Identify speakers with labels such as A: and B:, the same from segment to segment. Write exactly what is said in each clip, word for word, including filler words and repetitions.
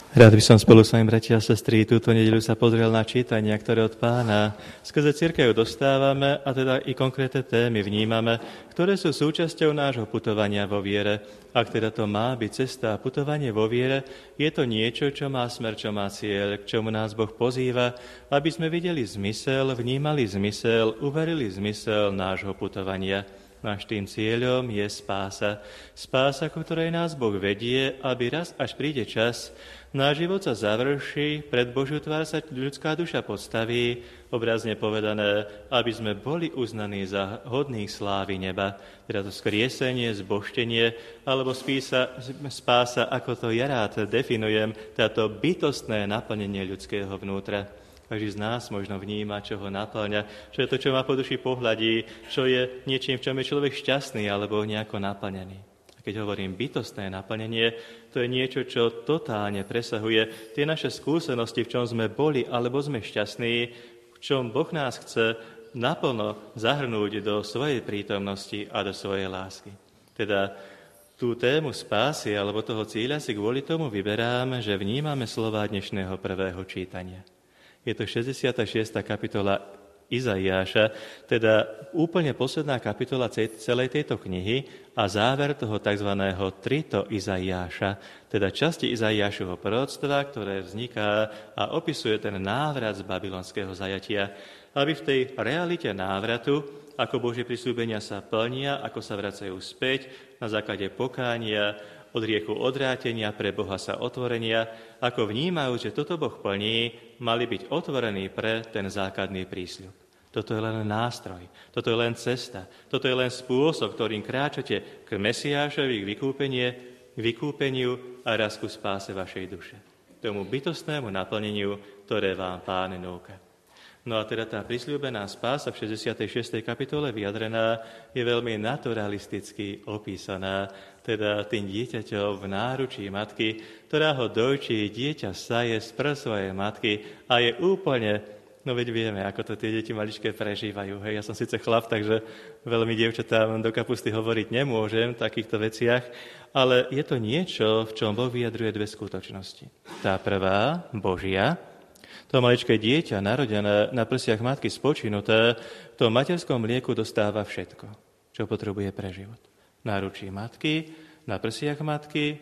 A: Rád by som spolu s vami, bratia a sestry, túto nedeľu sa pozrel na čítania, ktoré od Pána skrze cirkev dostávame a teda i konkrétne témy vnímame, ktoré sú súčasťou nášho putovania vo viere. Ak teda to má byť cesta a putovanie vo viere, je to niečo, čo má smer, čo má cieľ, k čomu nás Boh pozýva, aby sme videli zmysel, vnímali zmysel, uverili zmysel nášho putovania. Náš tým cieľom je spása. Spása, ku ktorej nás Boh vedie, aby raz, až príde čas, náš život sa završí, pred Božiu tvár sa ľudská duša podstaví, obrazne povedané, aby sme boli uznaní za hodných slávy neba, teda to skriesenie, zboštenie, alebo spísa, spása, ako to ja rád definujem, táto bytostné naplnenie ľudského vnútra. Každý z nás možno vníma, čo ho naplňa, čo je to, čo má po duši pohľadí, čo je niečím, v čom je človek šťastný alebo nejako naplnený. A keď hovorím bytostné naplnenie, to je niečo, čo totálne presahuje tie naše skúsenosti, v čom sme boli alebo sme šťastní, v čom Boh nás chce naplno zahrnúť do svojej prítomnosti a do svojej lásky. Teda tú tému spásy alebo toho cieľa si kvôli tomu vyberáme, že vnímame slová dnešného prvého čítania. Je to šesťdesiata šiesta kapitola Izaiáša, teda úplne posledná kapitola celej tejto knihy a záver toho tzv. Trito Izaiáša, teda časti Izaiášovho proroctva, ktoré vzniká a opisuje ten návrat z babylonského zajatia, aby v tej realite návratu, ako Božie prisľúbenia sa plnia, ako sa vracajú späť na základe pokánia, od hriechu odvrátenia, pre Boha sa otvorenia, ako vnímajú, že toto Boh plní, mali byť otvorení pre ten základný prísľub. Toto je len nástroj, toto je len cesta, toto je len spôsob, ktorým kráčate k Mesiášovi, k vykúpenie, k vykúpeniu a raz ku spáse vašej duše. Tomu bytostnému naplneniu, ktoré vám Pán núka. No a teda tá prisľúbená spása v šesťdesiatej šiestej kapitole vyjadrená je veľmi naturalisticky opísaná, teda tým dieťaťom v náručí matky, ktorá ho dojčí, dieťa saje z prs svojej matky a je úplne, no veď vieme, ako to tie deti maličké prežívajú. Hej, ja som síce chlap, takže veľmi dievčatám do kapusty hovoriť nemôžem v takýchto veciach, ale je to niečo, v čom Boh vyjadruje dve skutočnosti. Tá prvá, Božia, to maličké dieťa, narodené na prsiach matky spočinuté, v tom materskom mlieku dostáva všetko, čo potrebuje pre život. Náručí matky, na prsiach matky,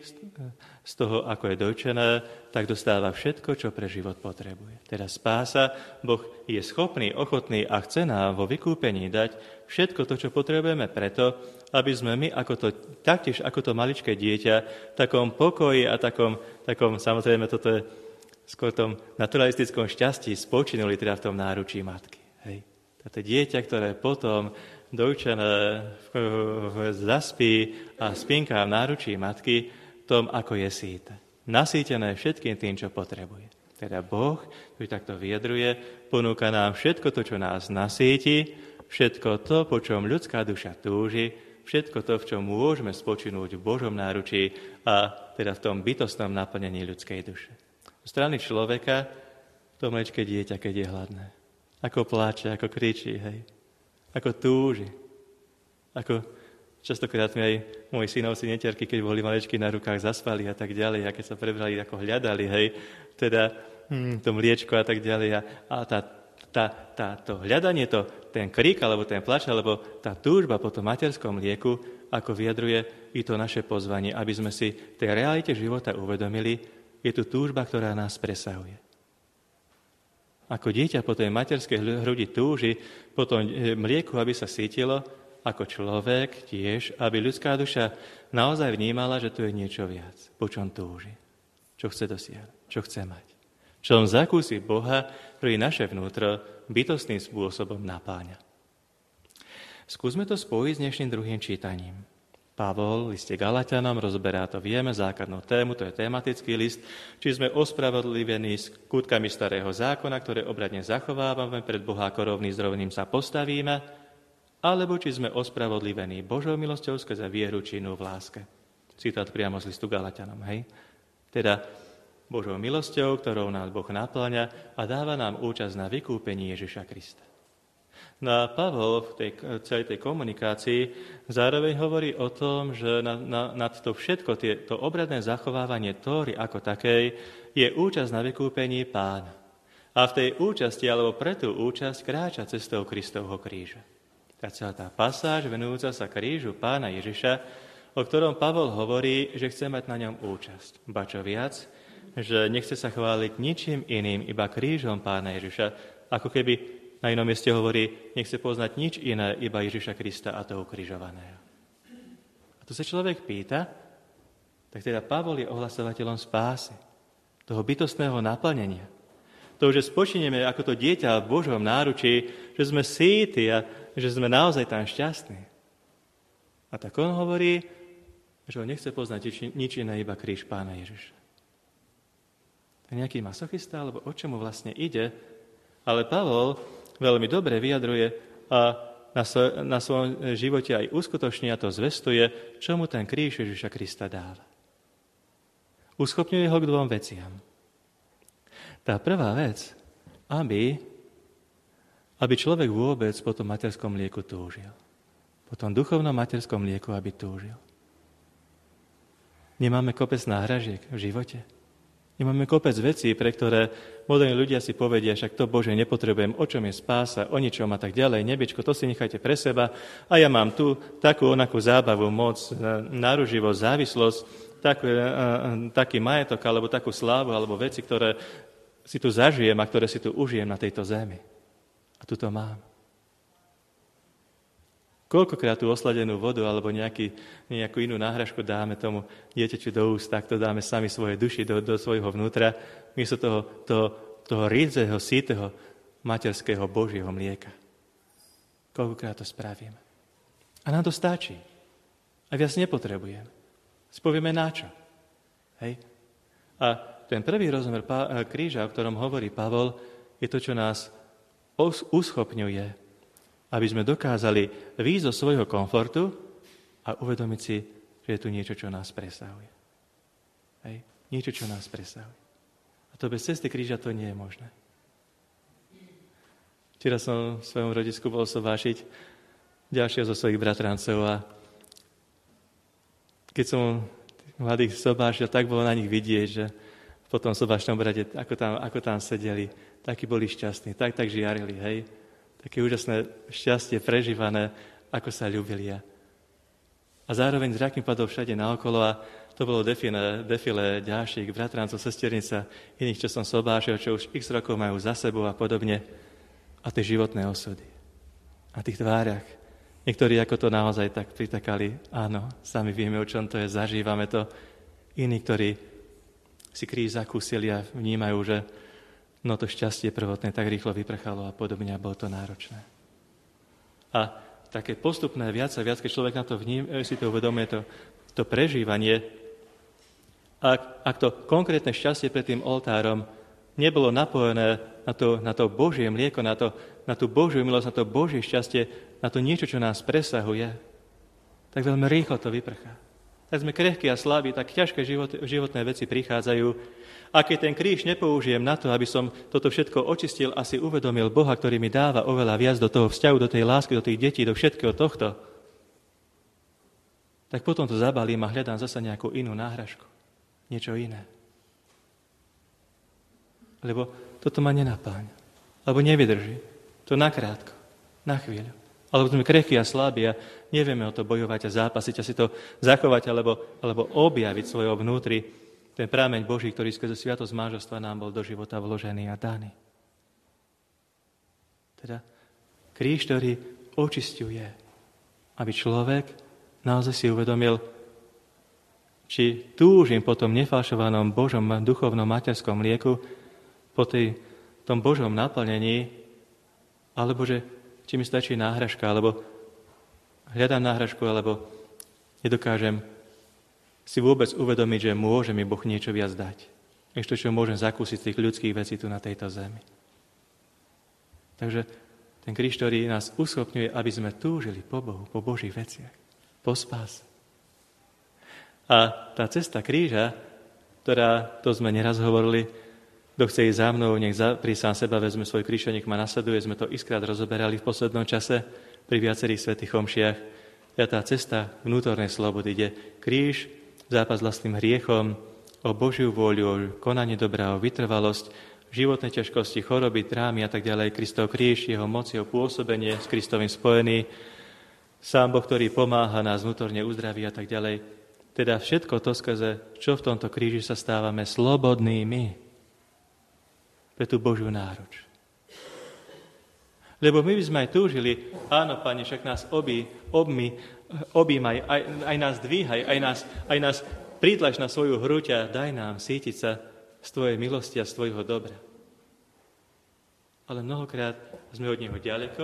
A: z toho, ako je dojčené, tak dostáva všetko, čo pre život potrebuje. Teda spása, Boh je schopný, ochotný a chce nám vo vykúpení dať všetko to, čo potrebujeme preto, aby sme my, ako to, taktiež ako to maličké dieťa, v takom pokoji a takom, takom samozrejme, toto je skôr tom naturalistickom šťastí spočinuli teda v tom náručí matky. Hej. Toto dieťa, ktoré potom dojčené zaspí a spinká v náručí matky, tom, ako je síte. Nasýtené všetkým tým, čo potrebuje. Teda Boh, ktorý takto vyjadruje, ponúka nám všetko to, čo nás nasýti, všetko to, po čom ľudská duša túži, všetko to, v čom môžeme spočinúť v Božom náručí a teda v tom bytostnom naplnení ľudskej duše. Z strany človeka to maličké dieťa, keď je hladné. Ako pláče, ako kričí, hej. Ako túži. Ako častokrát mi aj moji synovci neterky, keď boli maličky na rukách, zaspali a tak ďalej, a keď sa prebrali, ako hľadali, hej, teda hm, to mliečko a tak ďalej. A, a tá, tá, tá, to hľadanie, to, ten krík, alebo ten plač, alebo tá túžba po tom materskom mlieku, ako vyjadruje i to naše pozvanie, aby sme si v tej realite života uvedomili, je tu túžba, ktorá nás presahuje. Ako dieťa po tej materskej hrudi túži, po tom mlieku, aby sa sítilo, ako človek tiež, aby ľudská duša naozaj vnímala, že tu je niečo viac, po čom túži, čo chce dosiahnuť, čo chce mať. Čom zakúsi Boha, ktorý naše vnútro bytostným spôsobom napáňa. Skúsme to spojiť s dnešným druhým čítaním. Pavol v liste Galatianom rozberá, to vieme, základnú tému, to je tematický list, či sme ospravodlivení skutkami starého zákona, ktoré obradne zachovávame, pred Boha ako rovný s rovným sa postavíme, alebo či sme ospravodlivení Božou milosťou skrze vieru činnú v láske. Citát priamo z listu Galatianom, hej? Teda Božou milosťou, ktorou nás Boh napĺňa a dáva nám účasť na vykúpení Ježiša Krista. No a Pavol v tej, celej tej komunikácii zároveň hovorí o tom, že na, na, nad to všetko, tie, to obradné zachovávanie Tóry ako takej je účasť na vykúpení Pána. A v tej účasti, alebo pre tú účasť, kráča cestou Kristovho kríža. Tá celá tá pasáž venujúca sa krížu Pána Ježiša, o ktorom Pavol hovorí, že chce mať na ňom účasť. Ba čo viac, že nechce sa chváliť ničím iným, iba krížom Pána Ježiša, ako keby na inom mieste hovorí, nechce poznať nič iné, iba Ježiša Krista a toho ukrižovaného. A tu sa človek pýta, tak teda Pavol je ohlasovateľom spásy, toho bytostného naplnenia. To, že spočineme ako to dieťa v Božom náručí, že sme síti a že sme naozaj tam šťastní. A tak on hovorí, že on nechce poznať nič iné, iba kríž Pána Ježiša. To je nejaký masochista, alebo o čomu vlastne ide, ale Pavol veľmi dobre vyjadruje a na, svo- na svojom živote aj uskutočne a to zvestuje, čo mu ten kríž Ježiša Krista dáva. Uschopňuje ho k dvom veciam. Tá prvá vec, aby, aby človek vôbec po tom materskom mlieku túžil. Po tom duchovnom materskom mlieku, aby túžil. Nemáme kopec náhražiek v živote. Nemáme kopec vecí, pre ktoré moderní ľudia si povedia, však to Bože nepotrebujem, o čom je spása, o ničom a tak ďalej, nebičko, to si nechajte pre seba a ja mám tu takú onakú zábavu, moc, náruživosť, závislosť, taký, taký majetok alebo takú slávu alebo veci, ktoré si tu zažijem a ktoré si tu užijem na tejto zemi. A tu to mám. Koľkokrát tú osladenú vodu alebo nejaký, nejakú inú náhražku dáme tomu dieťaťu do úst, tak to dáme sami svoje duši do, do svojho vnútra, miesto toho, toho, toho rídzeho, sítého, materského Božieho mlieka. Koľkokrát to spravíme. A nám to stačí. A viac nepotrebujem. Spovieme na čo. Hej? A ten prvý rozmer kríža, o ktorom hovorí Pavol, je to, čo nás uschopňuje, aby sme dokázali výjsť zo svojho komfortu a uvedomiť si, že je tu niečo, čo nás presahuje. Hej? Niečo, čo nás presahuje. A to bez cesty kríža to nie je možné. Včera som v svojom rodisku bol sovášiť ďalšieho zo svojich bratrancov a keď som mladých sobášil, tak bolo na nich vidieť, že po tom sobášnom brade, ako tam, ako tam sedeli, takí boli šťastní, tak, tak žiarili, hej. Také úžasné šťastie prežívané, ako sa ľúbili. A zároveň zrak mi padol všade naokolo a to bolo defile, defile ďalších bratrancov, sesternica, iných, čo som sobášil, čo už x rokov majú za sebou a podobne. A tie životné osudy. A tých tvárach. Niektorí ako to naozaj tak pritakali. Áno, sami vieme, o čom to je, zažívame to. Iní, ktorí si kríž zakúsili a vnímajú, že no to šťastie prvotné tak rýchlo vyprchalo a podobne a bolo to náročné. A také postupné viac a viac, keď človek na to vním, si to uvedomuje, to, to prežívanie, ak, ak to konkrétne šťastie pred tým oltárom nebolo napojené na to, na to Božie mlieko, na, to, na tú Božiu milosť, na to Božie šťastie, na to niečo, čo nás presahuje, tak veľmi rýchlo to vyprchá. Tak sme krehkí a slabí, tak ťažké život, životné veci prichádzajú. A keď ten kríž nepoužijem na to, aby som toto všetko očistil a si uvedomil Boha, ktorý mi dáva oveľa viac do toho vzťahu, do tej lásky, do tých detí, do všetkého tohto, tak potom to zabalím a hľadám zasa nejakú inú náhražku. Niečo iné. Lebo toto ma nenapáňa. Alebo nevydrží. To nakrátko. Na chvíľu. Alebo sme krehkí a slabí a nevieme o to bojovať a zápasiť a si to zachovať alebo, alebo objaviť svojho vnútri ten prámeň Boží, ktorý skrze sviatosť manželstva nám bol do života vložený a daný. Teda kríž, ktorý očisťuje, aby človek naozaj si uvedomil, či túžim po tom nefalšovanom Božom duchovnom materskom mlieku, po tej, tom Božom naplnení, alebo že či mi stačí náhražka, alebo hľadám náhražku, alebo nedokážem si vôbec uvedomiť, že môže mi Boh niečo viac dať. Ešte, čo môžem zakúsiť z tých ľudských vecí tu na tejto zemi. Takže ten kríž, ktorý nás uschopňuje, aby sme túžili po Bohu, po Božích veciach, po spáse. A tá cesta kríža, ktorá, to sme neraz hovorili, Kto chce ísť za mnou, nech pri sám seba vezme svoj kríž a nech ma nasleduje. Sme to iskrát rozoberali v poslednom čase pri viacerých svätých omšiach. A tá cesta vnútornej slobody ide kríž, zápas s vlastným hriechom, o Božiu vôľu, o konanie dobrá, o vytrvalosť, životné ťažkosti, choroby, drámy a tak ďalej. Kristov kríž, jeho moc, jeho pôsobenie s Kristovým spojený. Sám Boh, ktorý pomáha nás vnútorne uzdraví a tak ďalej. Teda všetko to skrze, čo v tomto kríži sa stávame slobodnými pre tú Božiu náruč. Lebo my by sme aj túžili, áno, Pane, však nás obí, obmi, objímaj, aj, aj nás dvíhaj, aj nás, aj nás pritlač na svoju hruď a daj nám sítiť sa z Tvojej milosti a z Tvojho dobra. Ale mnohokrát sme od Neho ďaleko,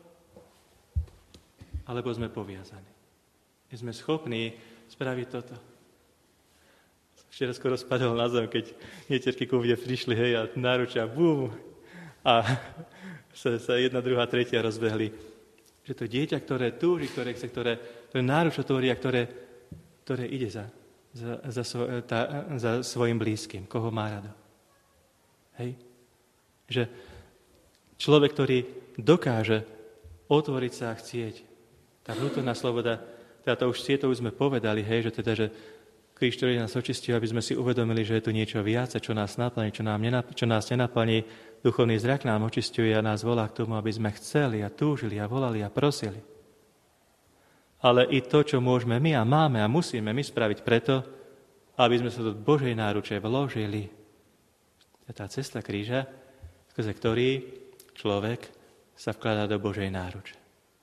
A: alebo sme poviazaní. My sme schopní spraviť toto. Včera skoro spadol na zem, keď netierky ku mne prišli, hej, a náručia, bum, a sa, sa jedna, druhá, tretia rozbehli. Že to dieťa, ktoré túži, ktoré chce, ktoré, ktoré náruč otvorí a ktoré, ktoré ide za, za, za, svo, tá, za svojim blízkym, koho má rado. Hej? Že človek, ktorý dokáže otvoriť sa a chcieť, tá vnútorná sloboda, teda to už to už sme povedali, hej, že teda, že kríž, ktorý nás očistil, aby sme si uvedomili, že je tu niečo viac, čo nás naplní, čo, nám nenap- čo nás nenaplní. Duchovný zrak nám očisťuje a nás volá k tomu, aby sme chceli a túžili a volali a prosili. Ale i to, čo môžeme my a máme a musíme my spraviť preto, aby sme sa do Božej náruče vložili. To je tá cesta kríža, skrze ktorý človek sa vkladá do Božej náruče.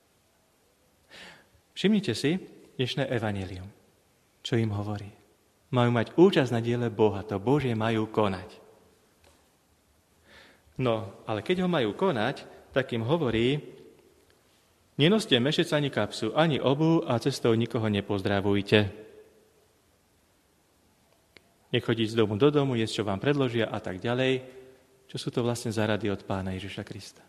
A: Všimnite si dnešné evanjelium, čo im hovorí. Majú mať účasť na diele Boha, to Božie majú konať. No, ale keď ho majú konať, tak im hovorí, nenoste mešec ani kapsu, ani obu a cestou nikoho nepozdravujte. Nechodiť z domu do domu, jesť, čo vám predložia a tak ďalej. Čo sú to vlastne za rady od Pána Ježiša Krista?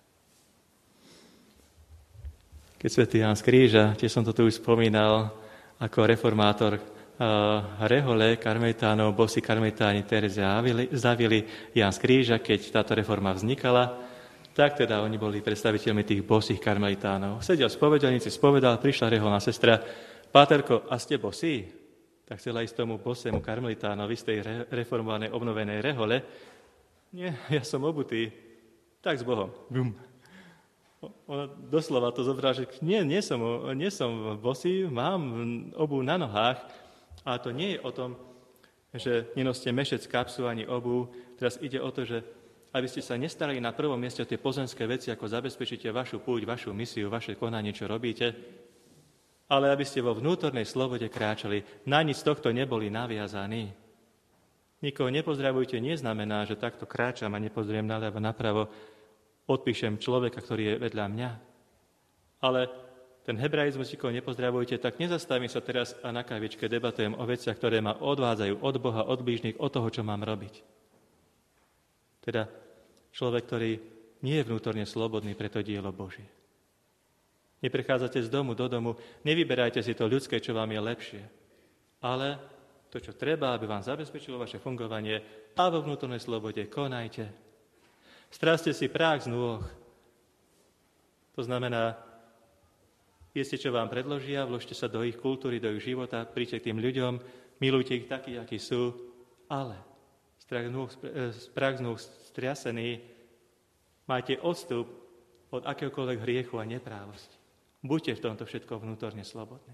A: Keď svätý Ján z Kríža, tiež som to tu už spomínal, ako reformátor rehole karmelitánov, bosi karmelitáni Tereze zavili Ján z Kríža, keď táto reforma vznikala, tak teda oni boli predstaviteľmi tých bosých karmelitánov. Sedel v spovedelnici, spovedal, prišla reholná sestra, Páterko, a ste bosí? Tak chcela ísť tomu bosému karmelitánovi z tej reformovanej, obnovenej rehole. Nie, ja som obutý. Tak s Bohom. Bum. Ona doslova to zobrala, že nie, nie som, nie som bosý, mám obu na nohách. A to nie je o tom, že nenoste mešec, kapsu ani obu. Teraz ide o to, že aby ste sa nestarali na prvom mieste o tie pozemské veci, ako zabezpečíte vašu púť, vašu misiu, vaše konanie, čo robíte, ale aby ste vo vnútornej slobode kráčali. Na nic tohto neboli naviazaní. Nikoho nepozdravujte, neznamená, že takto kráčam a nepozriem naľavo, napravo, odpíšem človeka, ktorý je vedľa mňa. Ale ten hebraizmus, nikoho nepozdravujte, tak nezastavím sa teraz a na kávičke debatujem o veciach, ktoré ma odvádzajú od Boha, od blížnych, od toho, čo mám robiť. Teda človek, ktorý nie je vnútorne slobodný pre to dielo Božie. Neprechádzate z domu do domu, nevyberajte si to ľudské, čo vám je lepšie, ale to, čo treba, aby vám zabezpečilo vaše fungovanie a vo vnútornej slobode konajte. Stráste si prách z nôh. To znamená, jeste, čo vám predložia, vložte sa do ich kultúry, do ich života, príďte k tým ľuďom, milujte ich takí, akí sú, ale prach z nôh striasený, majte odstup od akéhokoľvek hriechu a neprávosti. Buďte v tomto všetko vnútorne slobodní.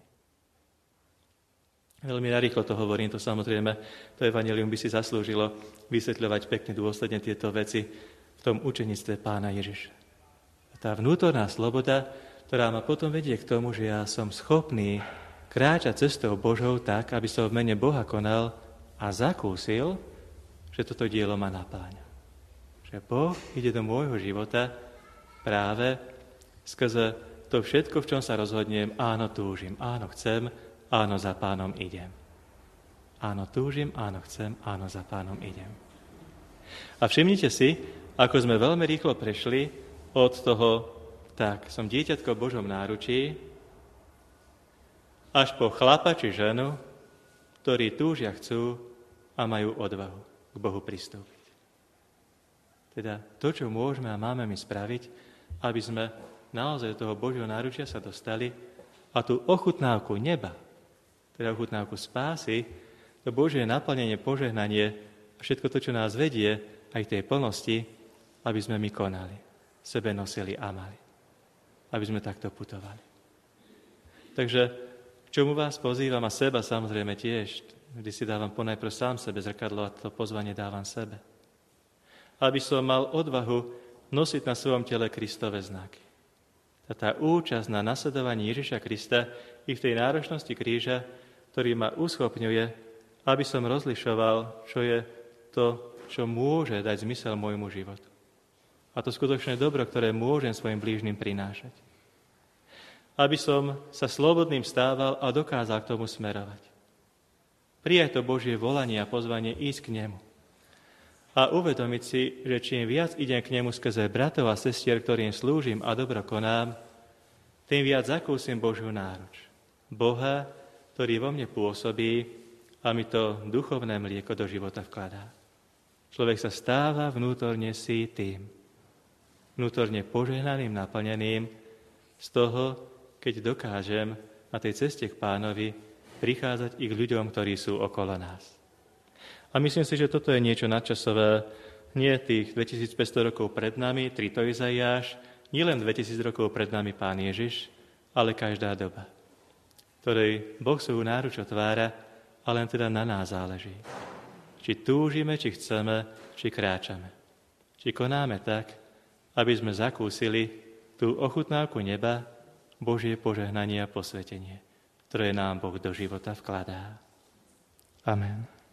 A: Veľmi narýchlo to hovorím, to samozrejme, to evanjelium by si zaslúžilo vysvetľovať pekne dôsledne tieto veci v tom učenictve Pána Ježiša. Tá vnútorná sloboda, ktorá ma potom vedie k tomu, že ja som schopný kráčať cestou Božou tak, aby som v mene Boha konal a zakúsil, že toto dielo ma napáňa. Že Boh ide do môjho života práve skrze to všetko, v čom sa rozhodnem, áno, túžim, áno, chcem, áno, za Pánom idem. Áno, túžim, áno, chcem, áno, za Pánom idem. A všimnite si, ako sme veľmi rýchlo prešli od toho, tak, som dieťatko v Božom náručí, až po chlapa či ženu, ktorí túžia, chcú a majú odvahu k Bohu pristúpiť. Teda to, čo môžeme a máme my spraviť, aby sme naozaj do toho Božieho náručia sa dostali a tú ochutnávku neba, teda ochutnávku spásy, to Božie naplnenie, požehnanie a všetko to, čo nás vedie aj k tej plnosti, aby sme my konali, sebe nosili a mali. Aby sme takto putovali. Takže k čomu vás pozývam a seba samozrejme tiež, kdy si dávam ponajprv sám sebe zrkadlo a to pozvanie dávam sebe. Aby som mal odvahu nosiť na svojom tele Kristove znaky. A tá účasť na nasledovaní Ježiša Krista i v tej náročnosti kríža, ktorý ma uschopňuje, aby som rozlišoval, čo je to, čo môže dať zmysel môjmu životu. A to skutočné dobro, ktoré môžem svojim blížnym prinášať. Aby som sa slobodným stával a dokázal k tomu smerovať. Prijať to Božie volanie a pozvanie ísť k nemu. A uvedomiť si, že čím viac idem k nemu skrze bratov a sestier, ktorým slúžim a dobro konám, tým viac zakúsim Božiu náruč. Boha, ktorý vo mne pôsobí a mi to duchovné mlieko do života vkladá. Človek sa stáva vnútorne si tým. Vnútorne požehnaným, naplneným z toho, keď dokážem na tej ceste k Pánovi prichádzať i k ľuďom, ktorí sú okolo nás. A myslím si, že toto je niečo nadčasové, nie tých dvetisícpäťsto rokov pred nami, Trito Izaiáš, nie len dvetisíc rokov pred nami Pán Ježiš, ale každá doba, ktorej Boh svoju náruč otvára, a len teda na nás záleží. Či túžime, či chceme, či kráčame. Či konáme tak, aby sme zakúsili tú ochutnávku neba, Božie požehnanie a posvetenie, ktoré nám Boh do života vkladá. Amen.